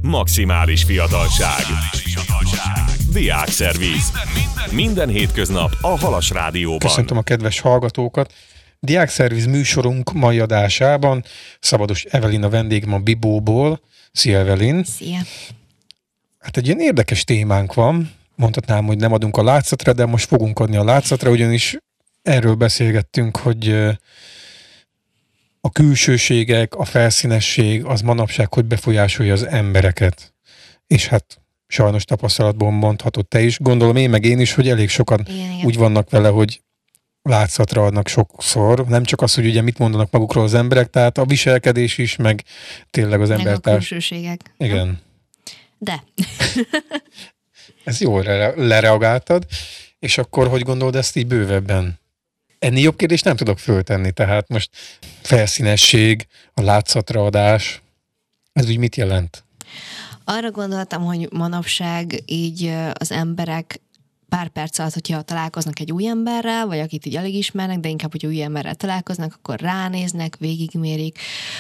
Maximális fiatalság. Diákszerviz. Minden hétköznap a Halas Rádióban. Köszöntöm a kedves hallgatókat. Diákszerviz műsorunk mai adásában Szabados Evelin a vendégem a Bibóból. Szia, Evelin! Szia! Hát egy ilyen érdekes témánk van. Mondhatnám, hogy nem adunk a látszatra, de most fogunk adni a látszatra, ugyanis erről beszélgettünk, hogy a külsőségek, a felszínesség az manapság hogy befolyásolja az embereket. És hát sajnos tapasztalatból mondhatod te is. Gondolom én meg én is, hogy elég sokan Igen. úgy vannak vele, hogy látszatra adnak sokszor. Nem csak az, hogy ugye mit mondanak magukról az emberek, tehát a viselkedés is, meg tényleg az meg embertárs. a külsőségek. Igen. De. Ez jól lereagáltad. És akkor hogy gondolod ezt így bővebben? Ennél jobb kérdést nem tudok föltenni, tehát most felszínesség, a látszatra adás, ez úgy mit jelent? Arra gondoltam, hogy manapság így az emberek pár perc alatt, hogyha találkoznak egy új emberrel, vagy akit így alig ismernek, de inkább, hogy új emberrel találkoznak, akkor ránéznek, végigmérik,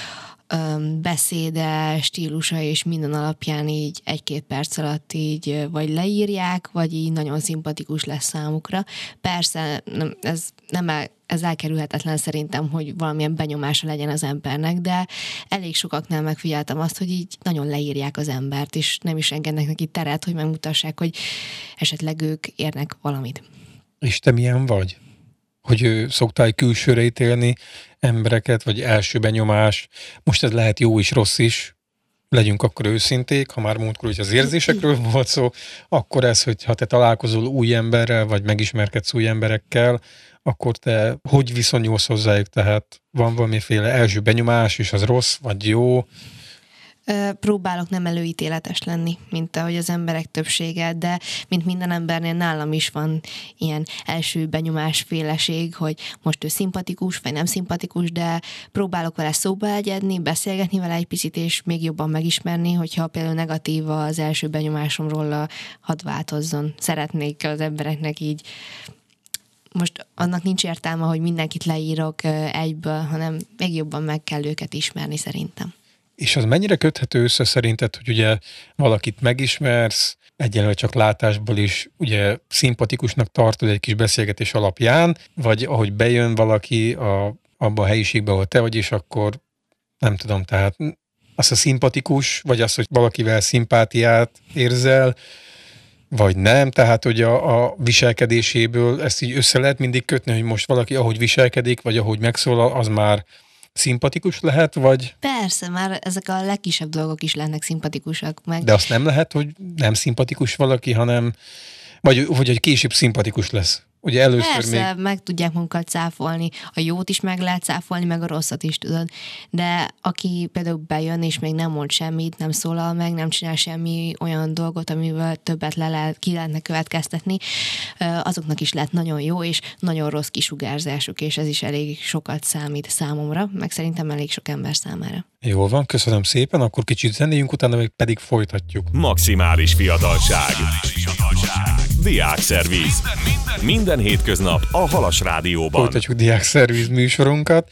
beszéde, stílusa és minden alapján így egy-két perc alatt így vagy leírják, vagy így nagyon szimpatikus lesz számukra. Persze ez elkerülhetetlen szerintem, hogy valamilyen benyomása legyen az embernek, de elég sokaknál megfigyeltem azt, hogy így nagyon leírják az embert, és nem is engednek neki teret, hogy megmutassák, hogy esetleg ők érnek valamit. És te milyen vagy? Hogy szoktál külsőre ítélni embereket, vagy első benyomás. Most ez lehet jó is, rossz is. Legyünk akkor őszinték, ha már múltkor hogy az érzésekről volt szó, akkor ez, hogy ha te találkozol új emberrel, vagy megismerkedsz új emberekkel, akkor te hogy viszonyulsz hozzájuk? Tehát van valamiféle első benyomás, és az rossz, vagy jó? Próbálok nem előítéletes lenni, mint ahogy az emberek többsége, de mint minden embernél nálam is van ilyen első benyomásféleség, hogy most ő szimpatikus, vagy nem szimpatikus, de próbálok vele szóba egyedni, beszélgetni vele egy picit, és még jobban megismerni, hogyha például negatív az első benyomásom róla, hadd változzon. Szeretnék az embereknek így. Most annak nincs értelme, hogy mindenkit leírok egyből, hanem még jobban meg kell őket ismerni szerintem. És az mennyire köthető össze szerinted, hogy ugye valakit megismersz, egyenlően csak látásból is ugye szimpatikusnak tartod egy kis beszélgetés alapján, vagy ahogy bejön valaki abba a helyiségbe, ahol te vagy, és akkor nem tudom, tehát az a szimpatikus, vagy az, hogy valakivel szimpátiát érzel, vagy nem, tehát hogy a viselkedéséből ezt így össze lehet mindig kötni, hogy most valaki ahogy viselkedik, vagy ahogy megszólal, az már szimpatikus lehet, vagy? Persze, már ezek a legkisebb dolgok is lehetnek szimpatikusak meg. De azt nem lehet, hogy nem szimpatikus valaki, hanem vagy hogy később szimpatikus lesz. Ugye először persze, meg tudják magukat cáfolni. A jót is meg lehet cáfolni, meg a rosszat is, tudod. De aki például bejön, és még nem mond semmit, nem szólal meg, nem csinál semmi olyan dolgot, amivel többet ki lehetne következtetni, azoknak is lehet nagyon jó, és nagyon rossz kisugárzásuk, és ez is elég sokat számít számomra, meg szerintem elég sok ember számára. Jól van, köszönöm szépen, akkor kicsit zenéljünk, utána pedig folytatjuk. Maximális fiatalság. Diákszerviz. Minden hétköznap a Halas Rádióban. Folytatjuk Diákszerviz műsorunkat.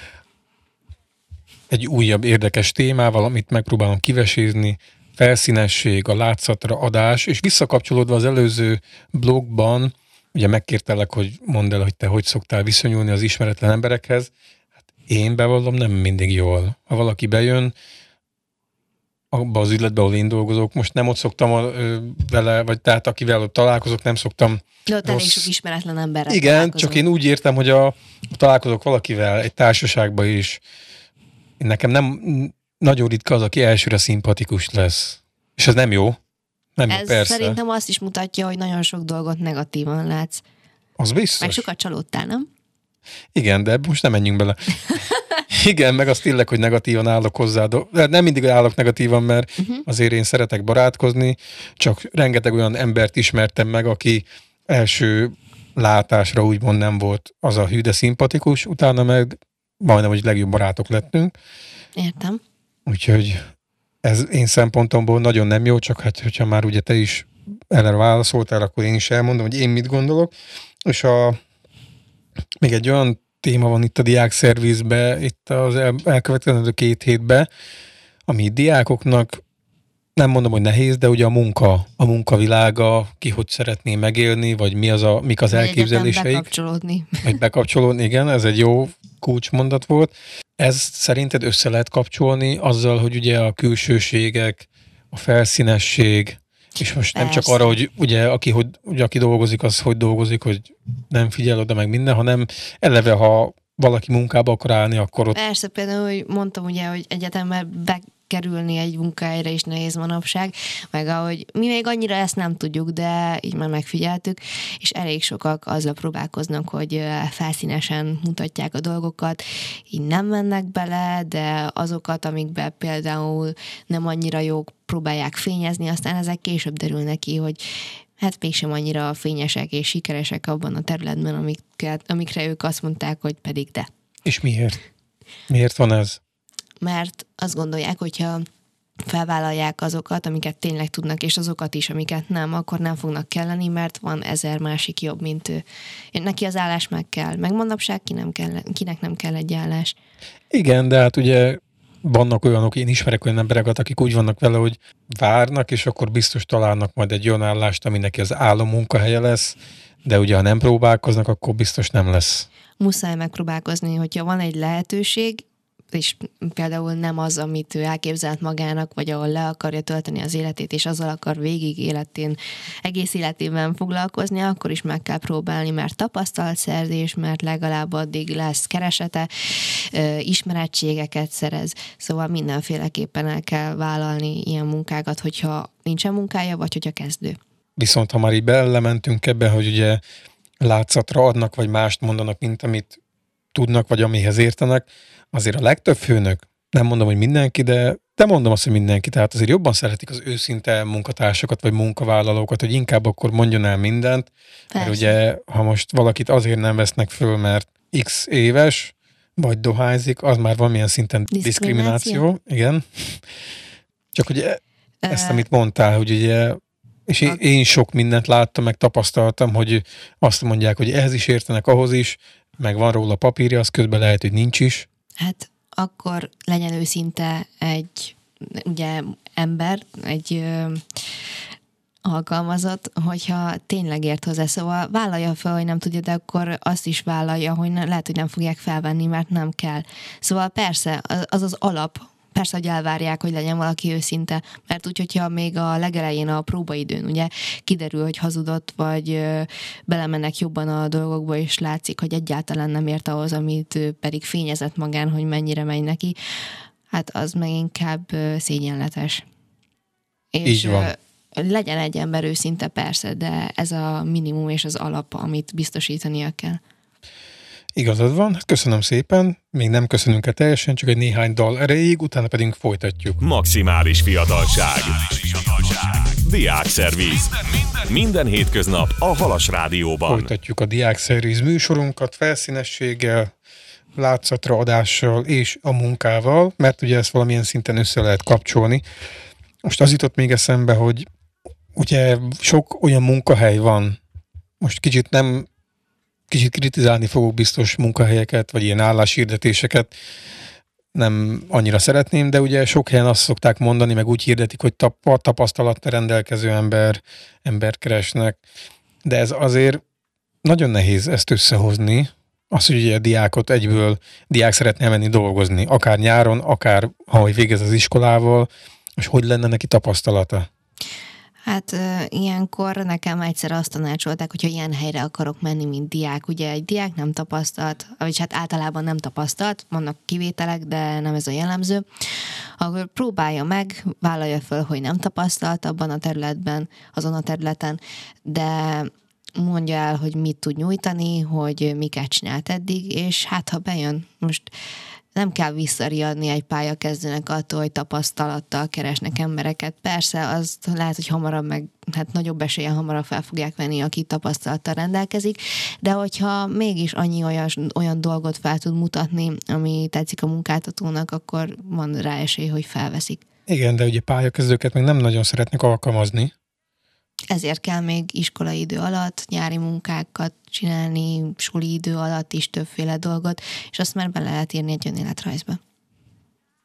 Egy újabb érdekes témával, amit megpróbálom kivesézni, felszínesség, a látszatra adás, és visszakapcsolódva az előző blogban, ugye megkértelek, hogy mondd el, hogy te hogy szoktál viszonyulni az ismeretlen emberekhez. Hát én bevallom, nem mindig jól. Ha valaki bejön, abba az üzletbe, ahol én dolgozok, most nem ott szoktam vele, vagy tehát akivel ott találkozok, nem szoktam. De ott elég sok ismeretlen emberrel igen, találkozom. csak én úgy értem, hogy találkozok valakivel egy társaságban is, nekem nem nagyon ritka az, aki elsőre szimpatikus lesz. És ez nem jó. Nem jó, ez persze. szerintem azt is mutatja, hogy nagyon sok dolgot negatívan látsz. Az biztos. Meg sokat csalódtál, nem? Igen, de most nem menjünk bele. Igen, meg azt tényleg, hogy negatívan állok hozzá. De nem mindig állok negatívan, mert azért én szeretek barátkozni, csak rengeteg olyan embert ismertem meg, aki első látásra úgymond nem volt az a hű, de szimpatikus, utána meg majdnem, hogy legjobb barátok lettünk. Értem. Úgyhogy ez én szempontomból nagyon nem jó, csak hát, hogyha már ugye te is erre válaszoltál, akkor én is elmondom, hogy én mit gondolok. És még egy olyan téma van itt a diákszervizben, itt az elkövetkező 2 hétben, ami diákoknak nem mondom, hogy nehéz, de ugye a munkavilága, ki hogy szeretné megélni, vagy mik az elképzeléseik. Bekapcsolódni. Vagy bekapcsolódni, igen, ez egy jó kulcsmondat volt. Ez szerinted össze lehet kapcsolni azzal, hogy ugye a külsőségek, a felszínesség, és most nem csak arra, hogy ugye aki dolgozik, az hogy dolgozik, hogy nem figyel oda meg minden, hanem eleve, ha valaki munkába akar állni, akkor ott... Persze, például, hogy mondtam ugye, hogy egyetemben bekerülni egy munkahelyre is nehéz manapság, meg ahogy mi még annyira ezt nem tudjuk, de így már megfigyeltük, és elég sokak azzal próbálkoznak, hogy felszínesen mutatják a dolgokat, így nem mennek bele, de azokat, amikben például nem annyira jók, próbálják fényezni, aztán ezek később derülnek ki, hogy hát mégsem annyira fényesek és sikeresek abban a területben, amikre ők azt mondták, hogy pedig de. És miért? Miért van ez? Mert azt gondolják, hogyha felvállalják azokat, amiket tényleg tudnak, és azokat is, amiket nem, akkor nem fognak kelleni, mert van 1000 másik jobb, mint ő. Neki az állás meg kell. Meg manapság kinek nem kell egy állás. Igen, de hát ugye vannak olyanok, én ismerek olyan embereket, akik úgy vannak vele, hogy várnak, és akkor biztos találnak majd egy olyan állást, ami neki az álom munkahelye lesz, de ugye ha nem próbálkoznak, akkor biztos nem lesz. Muszáj megpróbálkozni, hogyha van egy lehetőség, és például nem az, amit ő elképzelt magának, vagy ahol le akarja tölteni az életét, és azzal akar végig egész életében foglalkozni, akkor is meg kell próbálni, mert tapasztalatszerzés, mert legalább addig lesz keresete, ismerettségeket szerez, szóval mindenféleképpen el kell vállalni ilyen munkákat, hogyha nincsen munkája, vagy hogyha kezdő. Viszont ha már így belementünk ebbe, hogy ugye látszatra adnak, vagy mást mondanak, mint amit tudnak, vagy amihez értenek, azért a legtöbb főnök, nem mondom, hogy mindenki, de mondom azt, hogy mindenki, tehát azért jobban szeretik az őszinte munkatársakat, vagy munkavállalókat, hogy inkább akkor mondjon el mindent, mert ugye, ha most valakit azért nem vesznek föl, mert x éves, vagy dohányzik, az már valamilyen szinten diszkrimináció. Igen. Csak ugye ezt, amit mondtál, hogy ugye, és én sok mindent láttam, meg tapasztaltam, hogy azt mondják, hogy ehhez is értenek, ahhoz is, meg van róla papírja, az közben lehet, hogy nincs is. Hát akkor legyen őszinte egy ugye ember, egy alkalmazott, hogyha tényleg ért hozzá, szóval vállalja fel, hogy nem tudja, de akkor azt is vállalja, hogy lehet, hogy nem fogják felvenni, mert nem kell. Szóval persze, az az alap, persze, hogy elvárják, hogy legyen valaki őszinte, mert úgy, hogyha még a legelején a próbaidőn ugye kiderül, hogy hazudott, vagy belemennek jobban a dolgokba, és látszik, hogy egyáltalán nem ért ahhoz, amit ő pedig fényezett magán, hogy mennyire megy neki, hát az meg inkább szégyenletes. És így van. Legyen egy ember őszinte, persze, de ez a minimum és az alap, amit biztosítania kell. Igazad van, köszönöm szépen, még nem köszönünk el teljesen, csak egy néhány dal erejéig, utána pedig folytatjuk. Maximális fiatalság. Diákszerviz. Minden hétköznap a Halas Rádióban. Folytatjuk a Diákszerviz műsorunkat felszínességgel, látszatra adással és a munkával, mert ugye ezt valamilyen szinten össze lehet kapcsolni. Most az jutott még eszembe, hogy ugye sok olyan munkahely van, most kicsit kritizálni fogok biztos munkahelyeket, vagy ilyen álláshirdetéseket, nem annyira szeretném, de ugye sok helyen azt szokták mondani, meg úgy hirdetik, hogy tapasztalattal rendelkező embert keresnek, de ez azért nagyon nehéz ezt összehozni, az, hogy ugye a diák szeretne menni dolgozni, akár nyáron, akár ahogy végez az iskolával, és hogy lenne neki tapasztalata? Hát ilyenkor nekem egyszer azt tanácsolták, hogyha ilyen helyre akarok menni, mint diák. Ugye egy diák nem tapasztalt, vagy hát általában nem tapasztalt, vannak kivételek, de nem ez a jellemző. Akkor próbálja meg, vállalja föl, hogy nem tapasztalt abban a területben, azon a területen, de mondja el, hogy mit tud nyújtani, hogy miket csinált eddig, és hát ha bejön, most nem kell visszariadni egy pályakezdőnek attól, hogy tapasztalattal keresnek embereket. Persze, az lehet, hogy hamarabb hát nagyobb eséllyel hamarabb fel fogják venni, aki tapasztalattal rendelkezik, de hogyha mégis annyi olyan dolgot fel tud mutatni, ami tetszik a munkáltatónak, akkor van rá esély, hogy felveszik. Igen, de ugye pályakezdőket meg nem nagyon szeretnek alkalmazni. Ezért kell még iskolai idő alatt nyári munkákat csinálni, suli idő alatt is többféle dolgot, és azt már bele lehet írni egy önéletrajzba.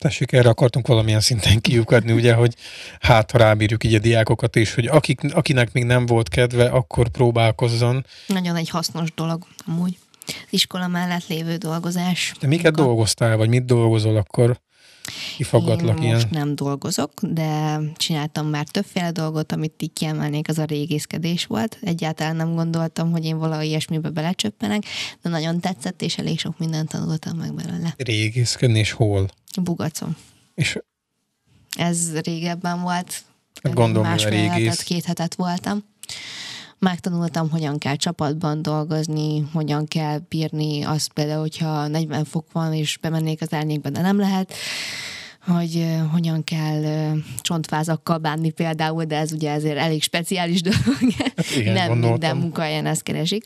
Tessék, erre akartunk valamilyen szinten kiukadni, ugye, hogy ha rábírjuk így a diákokat is, hogy akinek még nem volt kedve, akkor próbálkozzon. Nagyon egy hasznos dolog amúgy. Az iskola mellett lévő dolgozás. De miket dolgoztál, vagy mit dolgozol, akkor kifaggatlak Én ilyen? most nem dolgozok, de csináltam már többféle dolgot, amit így kiemelnék, az a régészkedés volt. Egyáltalán nem gondoltam, hogy én valahogy ilyesmibe belecsöppenek, de nagyon tetszett, és elég sok mindent tanultam meg belőle. Régészkedni, és hol? Bugacon. És Ez régebben volt. gondolom, hogy a Másfél hetet, régész. 2 hetet voltam. Megtanultam, hogyan kell csapatban dolgozni, hogyan kell bírni azt például, hogyha 40 fok van, és bemennék az árnyékba, de nem lehet, hogy hogyan kell csontvázakkal bánni például, de ez ugye ezért elég speciális dolog. Hát igen, nem gondoltam. minden munkahelyen ezt keresik.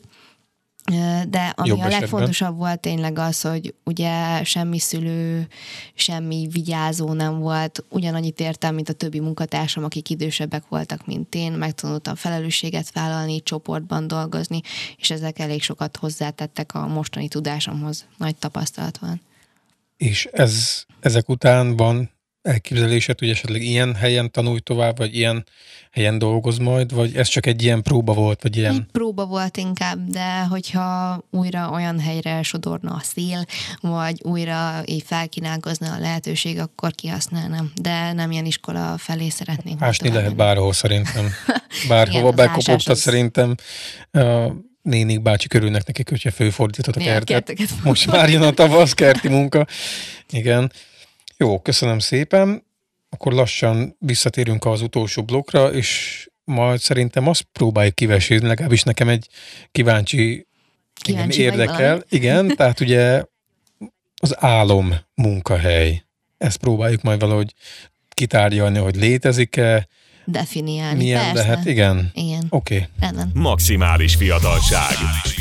De ami Jobb a esetben. legfontosabb volt tényleg az, hogy ugye semmi szülő, semmi vigyázó nem volt, ugyanannyit értem, mint a többi munkatársam, akik idősebbek voltak, mint én, megtanultam felelősséget vállalni, csoportban dolgozni, és ezek elég sokat hozzátettek a mostani tudásomhoz. Nagy tapasztalat van. És ezek után van elképzelésed, hogy esetleg ilyen helyen tanulj tovább, vagy ilyen helyen dolgoz majd, vagy ez csak egy ilyen próba volt, vagy ilyen... Egy próba volt inkább, de hogyha újra olyan helyre sodorna a szél, vagy újra így felkínálkozna a lehetőség, akkor kihasználnám. De nem ilyen iskola felé szeretnék. Ásni tovább lehet menni. bárhol szerintem. Bárhova Igen, az bekopogtat ásás az- szerintem. A nénik bácsi körülnek nekik, hogyha fölfordítod a Milyen kertet. kerteket Most már jön a tavasz, kerti munka. Igen. Jó, köszönöm szépen. Akkor lassan visszatérünk az utolsó blokkra, és majd szerintem azt próbáljuk kivesézni, legalábbis nekem egy kíváncsi engem Kíváncsi vagy érdekel. valami? Igen, tehát ugye az álom munkahely. Ezt próbáljuk majd valahogy kitárgyalni, hogy létezik-e, Definiálni. milyen Persze. lehet. Igen. Igen. Oké. Rendben. Maximális fiatalság.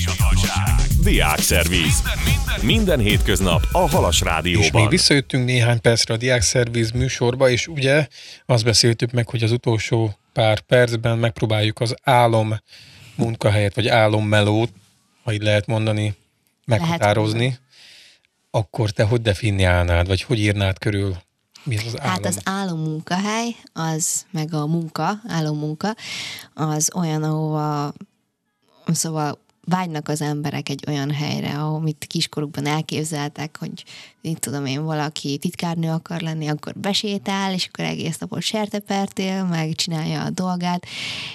Diákszerviz. Minden hétköznap a Halas És még Rádióban. visszajöttünk néhány percre a Diákszerviz műsorba, és ugye azt beszéltük meg, hogy az utolsó pár percben megpróbáljuk az álom munkahelyet, vagy álommelót, ha így lehet mondani, meghatározni. Akkor te hogy definiálnád, vagy hogy írnád körül? Mi az álom? Hát az álommunkahely, az meg a álommunka, az olyan, ahova szóval vágynak az emberek egy olyan helyre, amit kiskorukban elképzeltek, hogy így tudom én, valaki titkárnő akar lenni, akkor besétál, és akkor egész napot sertepertél, meg csinálja a dolgát.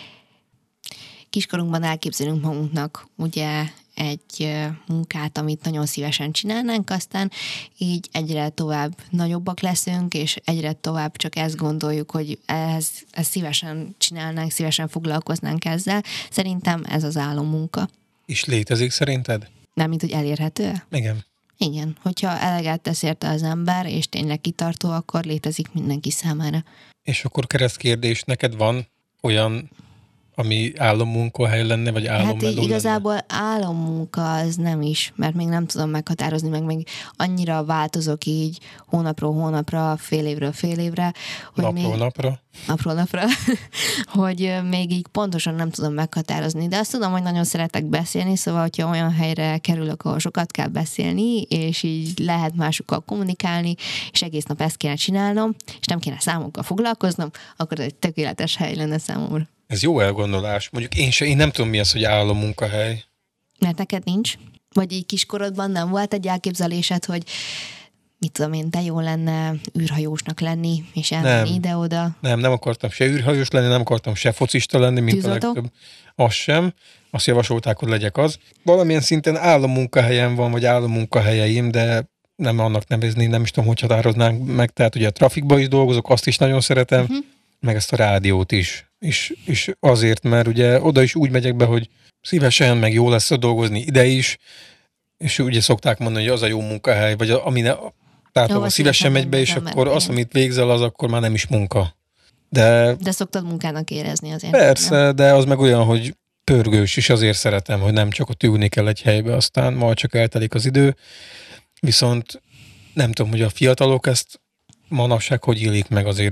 Kiskorunkban elképzelünk magunknak ugye egy munkát, amit nagyon szívesen csinálnánk, aztán így egyre tovább nagyobbak leszünk, és egyre tovább csak ezt gondoljuk, hogy ezt szívesen csinálnánk, szívesen foglalkoznánk ezzel. Szerintem ez az álommunka. És létezik szerinted? Nem, mint hogy elérhető? Igen. Igen, hogyha eleget tesz érte az ember, és tényleg kitartó, akkor létezik mindenki számára. És akkor keresztkérdés, neked van olyan, ami álommunkahely lenne, vagy Hát álommeló így lenne? igazából álommunka az nem is, mert még nem tudom meghatározni, meg még annyira változok így hónapról hónapra, fél évről fél évre, hogy Napról napra? napról napra, hogy még így pontosan nem tudom meghatározni. De azt tudom, hogy nagyon szeretek beszélni, szóval, hogyha olyan helyre kerülök, ahol sokat kell beszélni, és így lehet másokkal kommunikálni, és egész nap ezt kéne csinálnom, és nem kéne számokkal foglalkoznom, akkor ez egy tökéletes hely lenne számomra. Ez jó elgondolás. Mondjuk én nem tudom, mi az, hogy álommunkahely. Mert neked nincs? Vagy így kiskorodban nem volt egy elképzelésed, hogy mit tudom én, de jó lenne űrhajósnak lenni, és elmenni Nem. ide-oda? Nem akartam se űrhajós lenni, nem akartam se focista lenni, mint Tűzoltó? a legtöbb. Az sem. Azt javasolták, hogy legyek az. Valamilyen szinten álommunkahelyem van, vagy álommunkahelyeim, de nem annak nevezni, nem is tudom, hogy határoznánk meg. Tehát ugye a trafikban is dolgozok, azt is nagyon szeretem, meg ezt a rádiót is. És azért, mert ugye oda is úgy megyek be, hogy szívesen, meg jó lesz dolgozni ide is, és ugye szokták mondani, hogy az a jó munkahely, vagy tehát ahol szívesen megy be, és akkor az, amit végzel, az akkor már nem is munka. De szoktad munkának érezni azért. persze, Nem? de az meg olyan, hogy pörgős is, azért szeretem, hogy nem csak ott ülni kell egy helybe, aztán majd csak eltelik az idő. Viszont nem tudom, hogy a fiatalok ezt manapság hogy élik meg, azért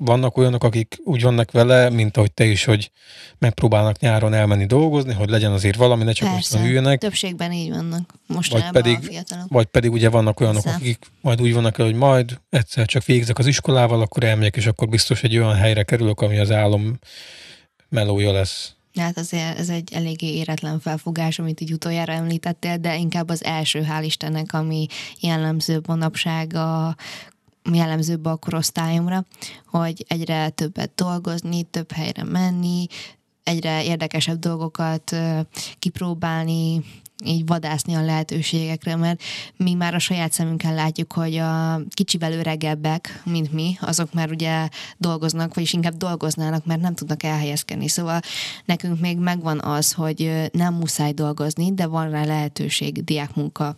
vannak olyanok, akik úgy vannak vele, mint ahogy te is, hogy megpróbálnak nyáron elmenni dolgozni, hogy legyen azért valami, ne csak aztán üljenek. Többségben így vannak mostanában a fiatalok. Vagy pedig ugye vannak olyanok, akik majd úgy vannak el, hogy majd egyszer csak végzek az iskolával, akkor elmegyek, és akkor biztos egy olyan helyre kerülök, ami az álom melója lesz. Hát azért ez egy eléggé éretlen felfogás, amit így utoljára említettél, de inkább az első, hál' Istennek, ami jellemzőbb manapság jellemzőbb a korosztályomra, hogy egyre többet dolgozni, több helyre menni, egyre érdekesebb dolgokat kipróbálni, így vadászni a lehetőségekre, mert mi már a saját szemünkkel látjuk, hogy a kicsivel öregebbek, mint mi, azok már ugye dolgoznak, vagyis inkább dolgoznának, mert nem tudnak elhelyezkedni. Szóval nekünk még megvan az, hogy nem muszáj dolgozni, de van rá lehetőség diákmunka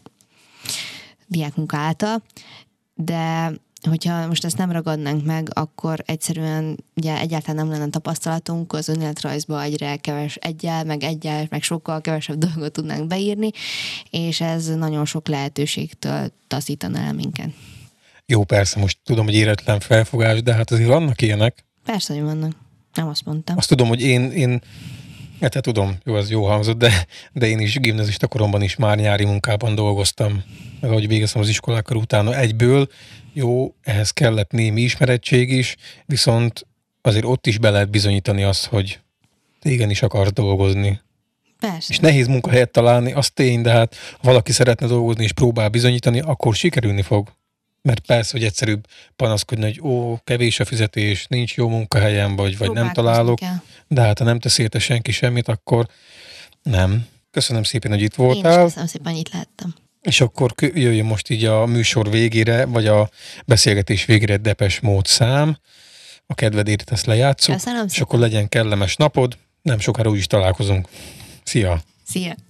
által, de hogyha most ezt nem ragadnánk meg, akkor egyszerűen ugye egyáltalán nem lenne tapasztalatunk, az önéletrajzba egyel, meg sokkal kevesebb dolgot tudnánk beírni, és ez nagyon sok lehetőségtől taszítana el minket. Jó, persze, most tudom, hogy éretlen felfogás, de hát azért vannak ilyenek. Persze, hogy vannak. Nem azt mondtam. Azt tudom, hogy én hát tudom, jó, az jó hangzott, de én is gimnazista koromban is már nyári munkában dolgoztam. Meg ahogy végeztem az iskolákkal utána egyből, jó, ehhez kellett némi ismerettség is, viszont azért ott is be lehet bizonyítani azt, hogy te igenis akarsz dolgozni. Persze. És nehéz munkahelyet találni, az tény, de hát ha valaki szeretne dolgozni és próbál bizonyítani, akkor sikerülni fog. Mert persze, hogy egyszerűbb panaszkodni, hogy kevés a fizetés, nincs jó munkahelyem, vagy nem találok. Kell. De hát ha nem tesz érte senki semmit, akkor nem. Köszönöm szépen, hogy itt voltál. Én is köszönöm szépen, hogy itt láttam. És akkor jöjjön most így a műsor végére, vagy a beszélgetés végére Depeche Mode szám. A kedvedért ezt lejátszuk. Köszönöm és akkor legyen kellemes napod. Nem sokára úgy is találkozunk. Szia! Szia!